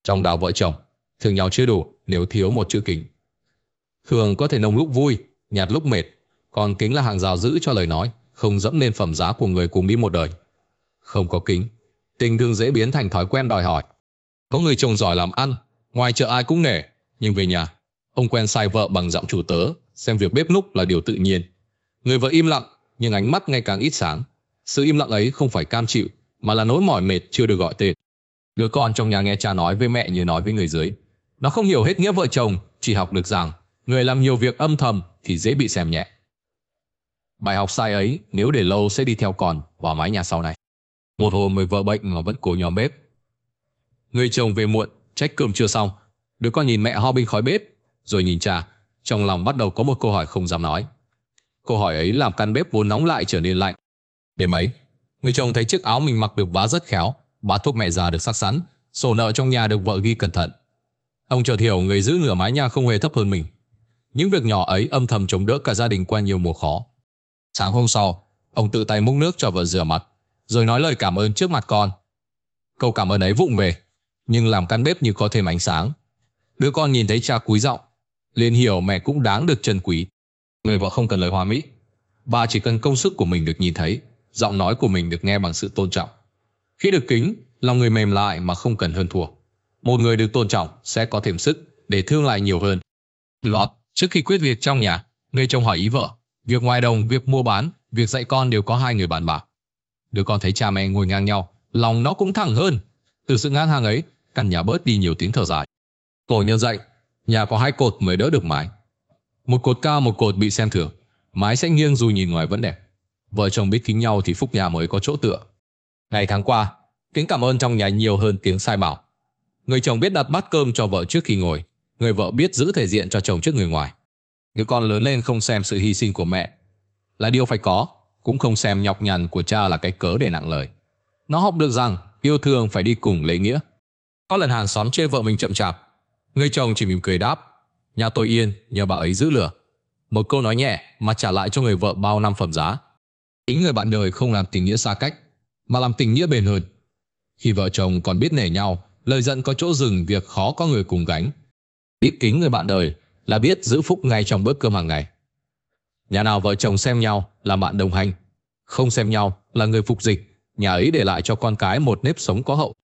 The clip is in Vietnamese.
Trong đạo vợ chồng, thương nhau chưa đủ nếu thiếu một chữ kính. Thường có thể nồng lúc vui, nhạt lúc mệt, còn kính là hàng rào giữ cho lời nói, không dẫm lên phẩm giá của người cùng đi một đời. Không có kính, tình thương dễ biến thành thói quen đòi hỏi. Có người chồng giỏi làm ăn, ngoài chợ ai cũng nể, nhưng về nhà, ông quen sai vợ bằng giọng chủ tớ, xem việc bếp núc là điều tự nhiên. Người vợ im lặng, nhưng ánh mắt ngày càng ít sáng. Sự im lặng ấy không phải cam chịu, mà là nỗi mỏi mệt chưa được gọi tên. Đứa con trong nhà nghe cha nói với mẹ như nói với người dưới. Nó không hiểu hết nghĩa vợ chồng, chỉ học được rằng người làm nhiều việc âm thầm thì dễ bị xem nhẹ. Bài học sai ấy nếu để lâu sẽ đi theo con vào mái nhà sau này. Một hôm người vợ bệnh mà vẫn cố nhóm bếp. Người chồng về muộn, trách cơm chưa xong. Đứa con nhìn mẹ ho bên khói bếp, rồi nhìn cha, trong lòng bắt đầu có một câu hỏi không dám nói. Câu hỏi ấy làm căn bếp vốn nóng lại trở nên lạnh. Đêm ấy, người chồng thấy chiếc áo mình mặc được vá rất khéo, bát thuốc mẹ già được sắc sẵn, sổ nợ trong nhà được vợ ghi cẩn thận. Ông chợt hiểu người giữ nửa mái nhà không hề thấp hơn mình. Những việc nhỏ ấy âm thầm chống đỡ cả gia đình qua nhiều mùa khó. Sáng hôm sau, ông tự tay múc nước cho vợ rửa mặt, rồi nói lời cảm ơn trước mặt con. Câu cảm ơn ấy vụng về, nhưng làm căn bếp như có thêm ánh sáng. Đứa con nhìn thấy cha cúi giọng, liền hiểu mẹ cũng đáng được trân quý. Người vợ không cần lời hoa mỹ, bà chỉ cần công sức của mình được nhìn thấy, giọng nói của mình được nghe bằng sự tôn trọng. Khi được kính, lòng người mềm lại mà không cần hơn thua. Một người được tôn trọng sẽ có thêm sức để thương lại nhiều hơn. Lọt, trước khi quyết việc trong nhà, người chồng hỏi ý vợ. Việc ngoài đồng, việc mua bán, việc dạy con đều có hai người bàn bạc. Đứa con thấy cha mẹ ngồi ngang nhau, lòng nó cũng thẳng hơn. Từ sự ngang hàng ấy, căn nhà bớt đi nhiều tiếng thở dài. Tổ nhân dạy, nhà có hai cột mới đỡ được mái. Một cột cao, một cột bị xem thường, mái sẽ nghiêng dù nhìn ngoài vẫn đẹp. Vợ chồng biết kính nhau thì phúc nhà mới có chỗ tựa. Ngày tháng qua, tiếng cảm ơn trong nhà nhiều hơn tiếng sai bảo. Người chồng biết đặt bát cơm cho vợ trước khi ngồi, người vợ biết giữ thể diện cho chồng trước người ngoài. Đứa con lớn lên không xem sự hy sinh của mẹ là điều phải có, cũng không xem nhọc nhằn của cha là cái cớ để nặng lời. Nó học được rằng yêu thương phải đi cùng lễ nghĩa. Có lần hàng xóm chê vợ mình chậm chạp, người chồng chỉ mỉm cười đáp: nhà tôi yên nhờ bà ấy giữ lửa. Một câu nói nhẹ mà trả lại cho người vợ bao năm phẩm giá. Chính người bạn đời không làm tình nghĩa xa cách, mà làm tình nghĩa bền hơn. Khi vợ chồng còn biết nể nhau, lời giận có chỗ dừng, việc khó có người cùng gánh. Biết kính người bạn đời là biết giữ phúc ngay trong bữa cơm hàng ngày. Nhà nào vợ chồng xem nhau là bạn đồng hành, không xem nhau là người phục dịch, nhà ấy để lại cho con cái một nếp sống có hậu.